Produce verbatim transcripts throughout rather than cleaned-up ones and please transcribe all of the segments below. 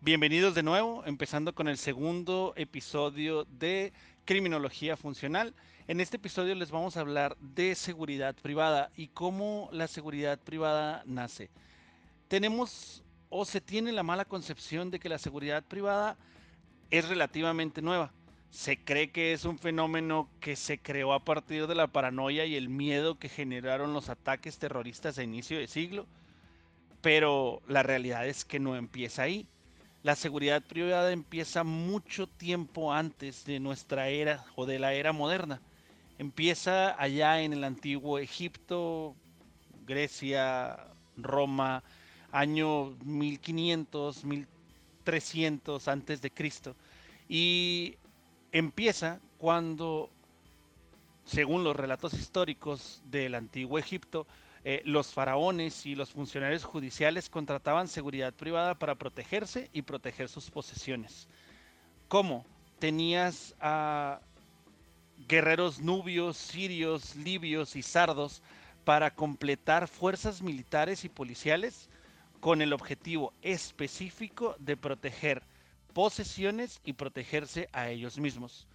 Bienvenidos de nuevo, empezando con el segundo episodio de Criminología Funcional. En este episodio les vamos a hablar de seguridad privada y cómo la seguridad privada nace. Tenemos o se tiene la mala concepción de que la seguridad privada es relativamente nueva. Se cree que es un fenómeno que se creó a partir de la paranoia y el miedo que generaron los ataques terroristas a inicio de siglo, pero la realidad es que no empieza ahí. La seguridad privada empieza mucho tiempo antes de nuestra era o de la era moderna. Empieza allá en el antiguo Egipto, Grecia, Roma, año mil quinientos, mil trescientos antes de Cristo. Y empieza cuando, según los relatos históricos del antiguo Egipto, eh, los faraones y los funcionarios judiciales contrataban seguridad privada para protegerse y proteger sus posesiones. ¿Cómo? Tenías a guerreros nubios, sirios, libios y sardos para completar fuerzas militares y policiales con el objetivo específico de proteger posesiones y protegerse a ellos mismos.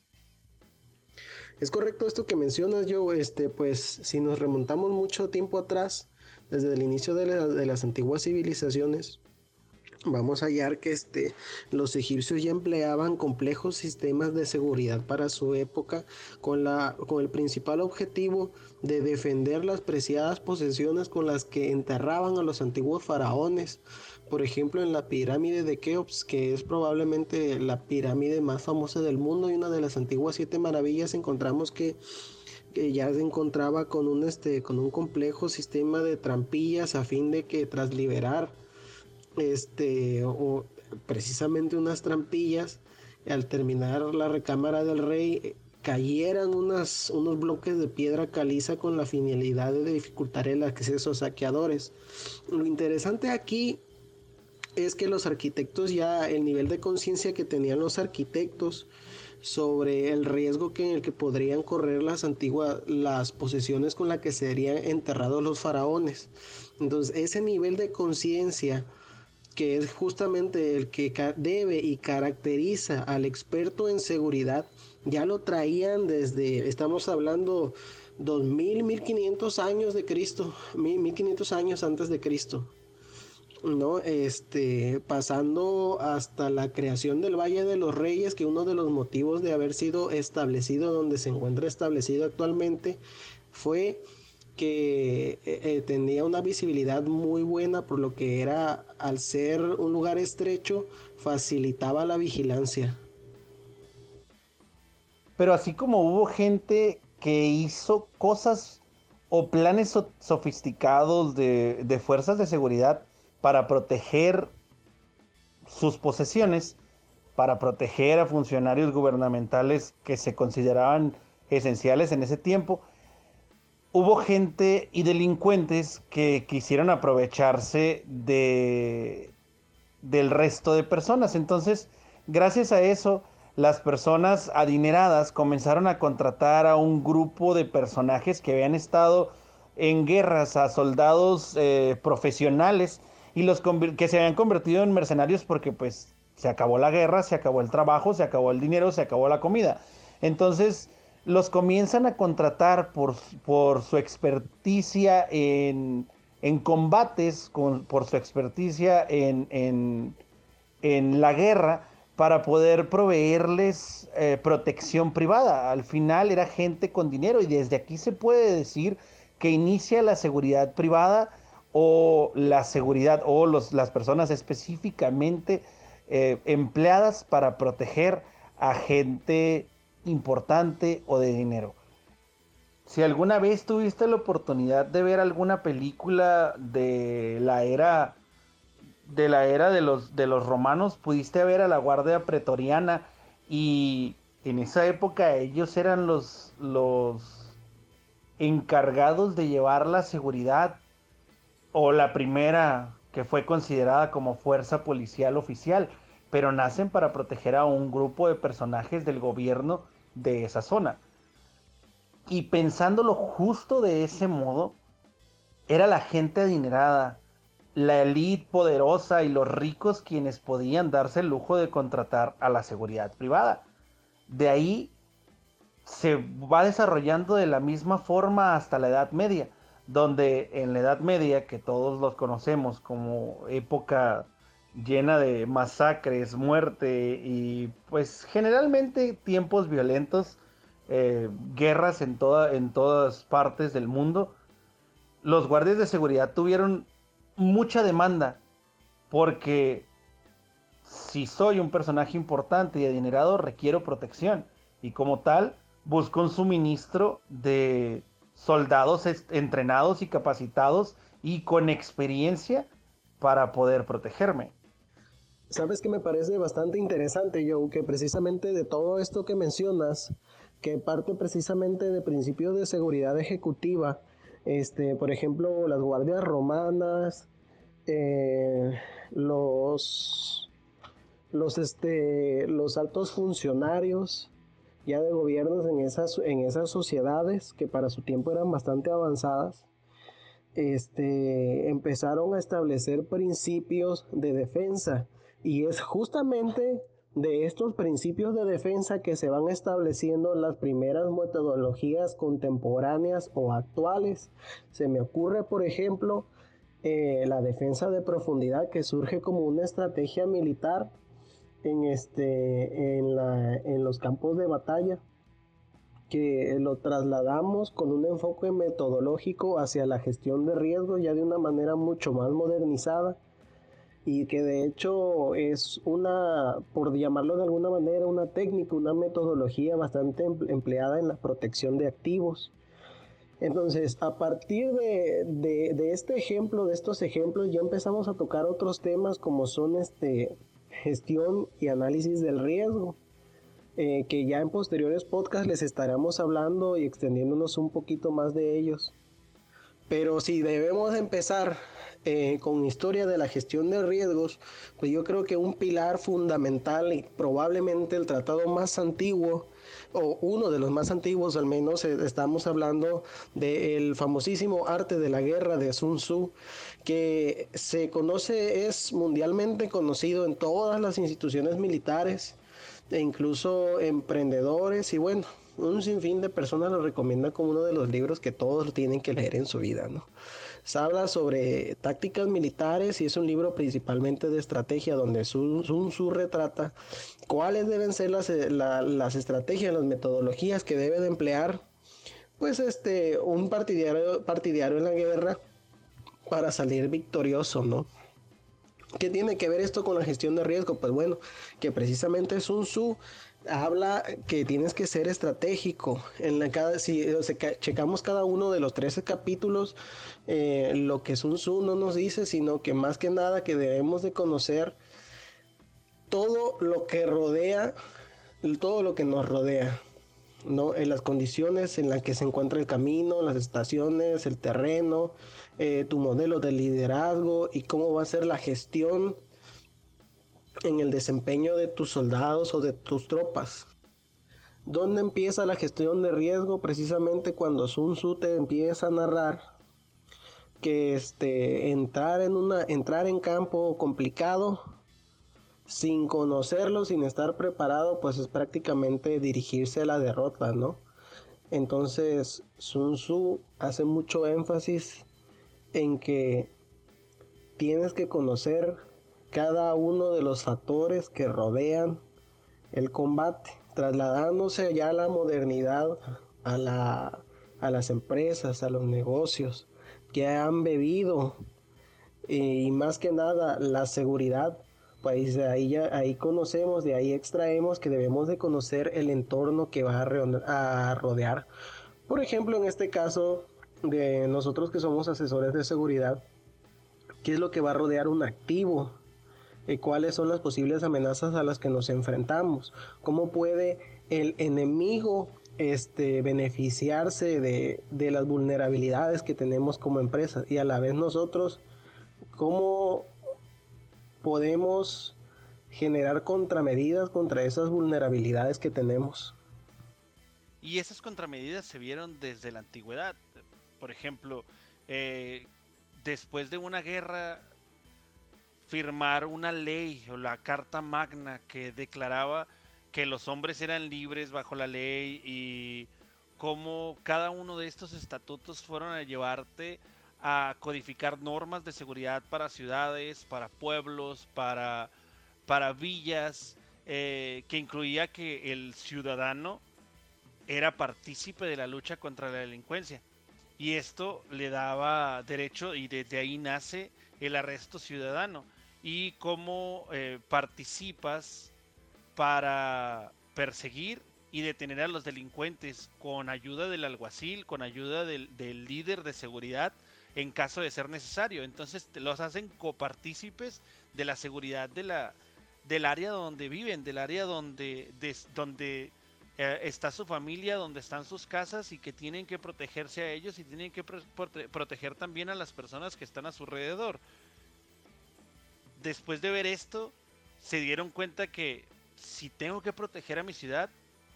Es correcto esto que mencionas, yo, este, pues si nos remontamos mucho tiempo atrás, desde el inicio de, la- de las antiguas civilizaciones, vamos a hallar que este, los egipcios ya empleaban complejos sistemas de seguridad para su época con, la, con el principal objetivo de defender las preciadas posesiones con las que enterraban a los antiguos faraones. Por ejemplo, en la pirámide de Keops, que es probablemente la pirámide más famosa del mundo y una de las antiguas siete maravillas, encontramos que que ya se encontraba con un, este, con un complejo sistema de trampillas a fin de que tras liberar este, o precisamente unas trampillas, al terminar la recámara del rey, eh, cayeran unas, unos bloques de piedra caliza con la finalidad de dificultar el acceso a saqueadores. Lo interesante aquí es que los arquitectos ya, el nivel de conciencia que tenían los arquitectos sobre el riesgo que en el que podrían correr las antiguas las posesiones con las que serían enterrados los faraones. Entonces, ese nivel de conciencia que es justamente el que debe y caracteriza al experto en seguridad, ya lo traían desde, estamos hablando dos mil, mil quinientos años de Cristo, mil quinientos años antes de Cristo. ¿No? Este, pasando hasta la creación del Valle de los Reyes, que uno de los motivos de haber sido establecido donde se encuentra establecido actualmente fue que eh, eh, tenía una visibilidad muy buena, por lo que era, al ser un lugar estrecho, facilitaba la vigilancia. Pero así como hubo gente que hizo cosas o planes so- sofisticados de, de fuerzas de seguridad para proteger sus posesiones, para proteger a funcionarios gubernamentales que se consideraban esenciales en ese tiempo, hubo gente y delincuentes que quisieron aprovecharse de, del resto de personas. Entonces, gracias a eso, las personas adineradas comenzaron a contratar a un grupo de personajes que habían estado en guerras, a soldados eh, profesionales y los que se habían convertido en mercenarios porque pues se acabó la guerra, se acabó el trabajo, se acabó el dinero, se acabó la comida. Entonces los comienzan a contratar por, por su experticia en, en combates, con, por su experticia en, en, en la guerra, para poder proveerles eh, protección privada. Al final era gente con dinero y desde aquí se puede decir que inicia la seguridad privada o la seguridad o los, las personas específicamente eh, empleadas para proteger a gente importante o de dinero. Si alguna vez tuviste la oportunidad de ver alguna película de la era de la era de los, de los romanos, pudiste ver a la Guardia Pretoriana y en esa época ellos eran los, los encargados de llevar la seguridad o la primera que fue considerada como fuerza policial oficial, pero nacen para proteger a un grupo de personajes del gobierno de esa zona. Y pensándolo justo de ese modo, era la gente adinerada la élite poderosa y los ricos quienes podían darse el lujo de contratar a la seguridad privada. De ahí se va desarrollando de la misma forma hasta la Edad Media, donde en la Edad Media, que todos los conocemos como época llena de masacres, muerte y pues generalmente tiempos violentos, eh, guerras en, toda, en todas partes del mundo, los guardias de seguridad tuvieron mucha demanda porque si soy un personaje importante y adinerado, requiero protección. Y como tal, busco un suministro de soldados entrenados y capacitados y con experiencia para poder protegerme. Sabes que me parece bastante interesante, Joe, que precisamente de todo esto que mencionas, que parte precisamente de principios de seguridad ejecutiva, este, por ejemplo, las guardias romanas, eh, los, los, este, los altos funcionarios ya de gobiernos en esas, en esas sociedades que para su tiempo eran bastante avanzadas, este, empezaron a establecer principios de defensa y es justamente de estos principios de defensa que se van estableciendo las primeras metodologías contemporáneas o actuales. Se me ocurre, por ejemplo, eh, la defensa de profundidad, que surge como una estrategia militar en, este, en, la, en los campos de batalla, que lo trasladamos con un enfoque metodológico hacia la gestión de riesgos ya de una manera mucho más modernizada, y que de hecho es una, por llamarlo de alguna manera, una técnica, una metodología bastante empleada en la protección de activos. Entonces, a partir de, de, de este ejemplo, de estos ejemplos, ya empezamos a tocar otros temas como son este, gestión y análisis del riesgo. Eh, que ya en posteriores podcasts les estaremos hablando y extendiéndonos un poquito más de ellos. Pero si debemos empezar eh, con historia de la gestión de riesgos, pues yo creo que un pilar fundamental y probablemente el tratado más antiguo, o uno de los más antiguos al menos, eh, estamos hablando del famosísimo arte de la guerra de Sun Tzu, que se conoce, es mundialmente conocido en todas las instituciones militares e incluso emprendedores, y bueno, un sinfín de personas lo recomiendan como uno de los libros que todos tienen que leer en su vida, ¿no? Se habla sobre tácticas militares y es un libro principalmente de estrategia donde Sun Tzu retrata cuáles deben ser las, la, las estrategias, las metodologías que debe de emplear pues este un partidario, partidario en la guerra para salir victorioso, ¿no? ¿Qué tiene que ver esto con la gestión de riesgo? Pues bueno, que precisamente Sun Tzu habla que tienes que ser estratégico. En la, cada, si o sea, checamos cada uno de los trece capítulos, eh, lo que Sun Tzu no nos dice, sino que más que nada que debemos de conocer todo lo que rodea, todo lo que nos rodea, ¿no? En las condiciones en las que se encuentra el camino, las estaciones, el terreno, eh, tu modelo de liderazgo y cómo va a ser la gestión en el desempeño de tus soldados o de tus tropas. ¿Dónde empieza la gestión de riesgo? Precisamente cuando Sun Tzu te empieza a narrar que este, entrar, en una, entrar en campo complicado sin conocerlo, sin estar preparado, pues es prácticamente dirigirse a la derrota, ¿no? Entonces Sun Tzu hace mucho énfasis en que tienes que conocer cada uno de los factores que rodean el combate, trasladándose ya a la modernidad, a, la, a las empresas, a los negocios que han bebido y más que nada la seguridad. Pues de ahí, ya, ahí conocemos, de ahí extraemos que debemos de conocer el entorno que va a rodear. Por ejemplo, en este caso de nosotros que somos asesores de seguridad, ¿qué es lo que va a rodear un activo? ¿Y cuáles son las posibles amenazas a las que nos enfrentamos? ¿Cómo puede el enemigo este, beneficiarse de, de las vulnerabilidades que tenemos como empresa? Y a la vez nosotros, ¿cómo podemos generar contramedidas contra esas vulnerabilidades que tenemos? Y esas contramedidas se vieron desde la antigüedad. Por ejemplo, eh, después de una guerra, firmar una ley o la Carta Magna que declaraba que los hombres eran libres bajo la ley y cómo cada uno de estos estatutos fueron a llevarte a codificar normas de seguridad para ciudades, para pueblos, para, para villas, eh, que incluía que el ciudadano era partícipe de la lucha contra la delincuencia. Y esto le daba derecho y desde ahí nace el arresto ciudadano y cómo eh, participas para perseguir y detener a los delincuentes con ayuda del alguacil, con ayuda del, del líder de seguridad en caso de ser necesario. Entonces te los hacen copartícipes de la seguridad de la, del área donde viven, del área donde, de, donde eh, está su familia, donde están sus casas y que tienen que protegerse a ellos y tienen que prote proteger también a las personas que están a su alrededor. Después de ver esto, se dieron cuenta que si tengo que proteger a mi ciudad,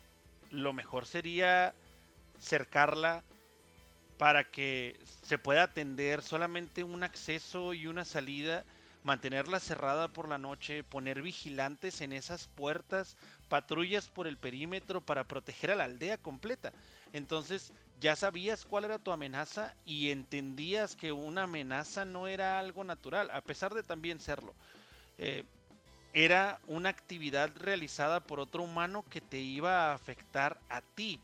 lo mejor sería cercarla para que se pueda atender solamente un acceso y una salida, mantenerla cerrada por la noche, poner vigilantes en esas puertas, patrullas por el perímetro para proteger a la aldea completa. Entonces ya sabías cuál era tu amenaza y entendías que una amenaza no era algo natural, a pesar de también serlo. Eh, Era una actividad realizada por otro humano que te iba a afectar a ti.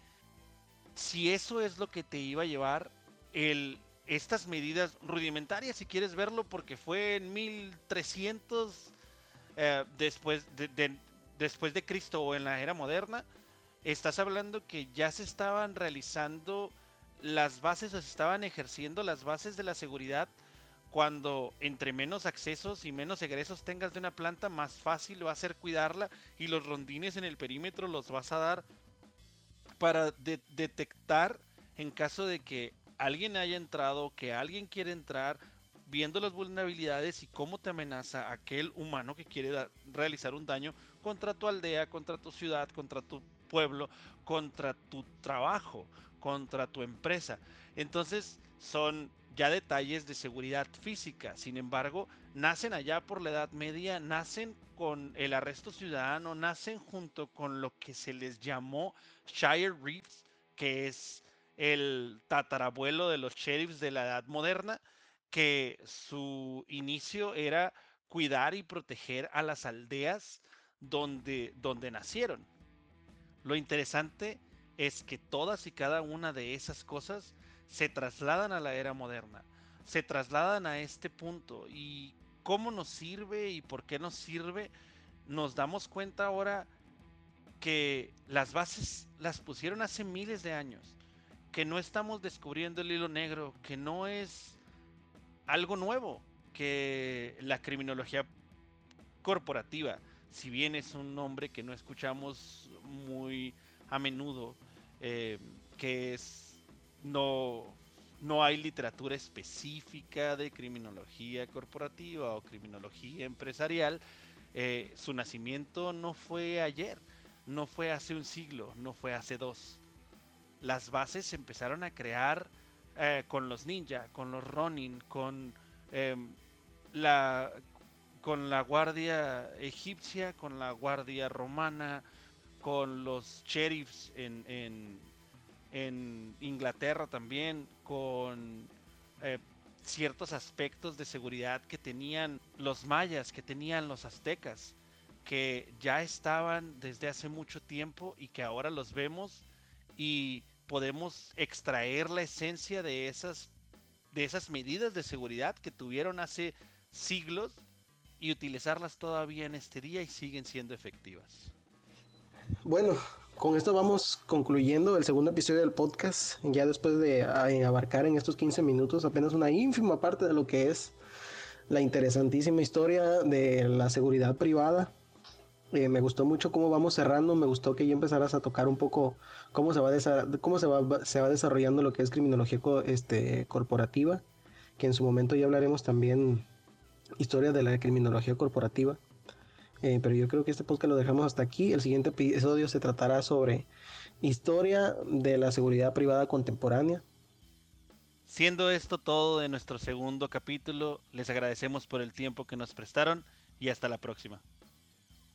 Si eso es lo que te iba a llevar, el, estas medidas rudimentarias, si quieres verlo, porque fue en mil trescientos eh, después, de, de, después de Cristo o en la era moderna, estás hablando que ya se estaban realizando las bases o se estaban ejerciendo las bases de la seguridad cuando entre menos accesos y menos egresos tengas de una planta, más fácil va a ser cuidarla y los rondines en el perímetro los vas a dar para de detectar en caso de que alguien haya entrado, que alguien quiere entrar, viendo las vulnerabilidades y cómo te amenaza aquel humano que quiere da realizar un daño contra tu aldea, contra tu ciudad, contra tu pueblo, contra tu trabajo, contra tu empresa. Entonces son ya detalles de seguridad física. Sin embargo, nacen allá por la Edad Media, nacen con el arresto ciudadano, nacen junto con lo que se les llamó Shire Reeves, que es el tatarabuelo de los sheriffs de la Edad Moderna, que su inicio era cuidar y proteger a las aldeas donde, donde nacieron. Lo interesante es que todas y cada una de esas cosas se trasladan a la era moderna, se trasladan a este punto y cómo nos sirve y por qué nos sirve, nos damos cuenta ahora que las bases las pusieron hace miles de años, que no estamos descubriendo el hilo negro, que no es algo nuevo, que la criminología corporativa, si bien es un nombre que no escuchamos muy a menudo, eh, que es no, no hay literatura específica de criminología corporativa o criminología empresarial, eh, su nacimiento no fue ayer, no fue hace un siglo, no fue hace dos. Las bases se empezaron a crear eh, con los ninja, con los ronin, con eh, la con la guardia egipcia, con la guardia romana, con los sheriffs en, en, en Inglaterra también, con eh, ciertos aspectos de seguridad que tenían los mayas, que tenían los aztecas, que ya estaban desde hace mucho tiempo y que ahora los vemos y podemos extraer la esencia de esas, de esas medidas de seguridad que tuvieron hace siglos y utilizarlas todavía en este día y siguen siendo efectivas. Bueno, con esto vamos concluyendo el segundo episodio del podcast, ya después de abarcar en estos quince minutos apenas una ínfima parte de lo que es la interesantísima historia de la seguridad privada. Eh, me gustó mucho cómo vamos cerrando, me gustó que ya empezaras a tocar un poco cómo se va, cómo se va, se va desarrollando lo que es criminología co este, corporativa, que en su momento ya hablaremos también historia de la criminología corporativa. Eh, pero yo creo que este podcast lo dejamos hasta aquí. El siguiente episodio se tratará sobre historia de la seguridad privada contemporánea. Siendo esto todo de nuestro segundo capítulo, les agradecemos por el tiempo que nos prestaron y hasta la próxima.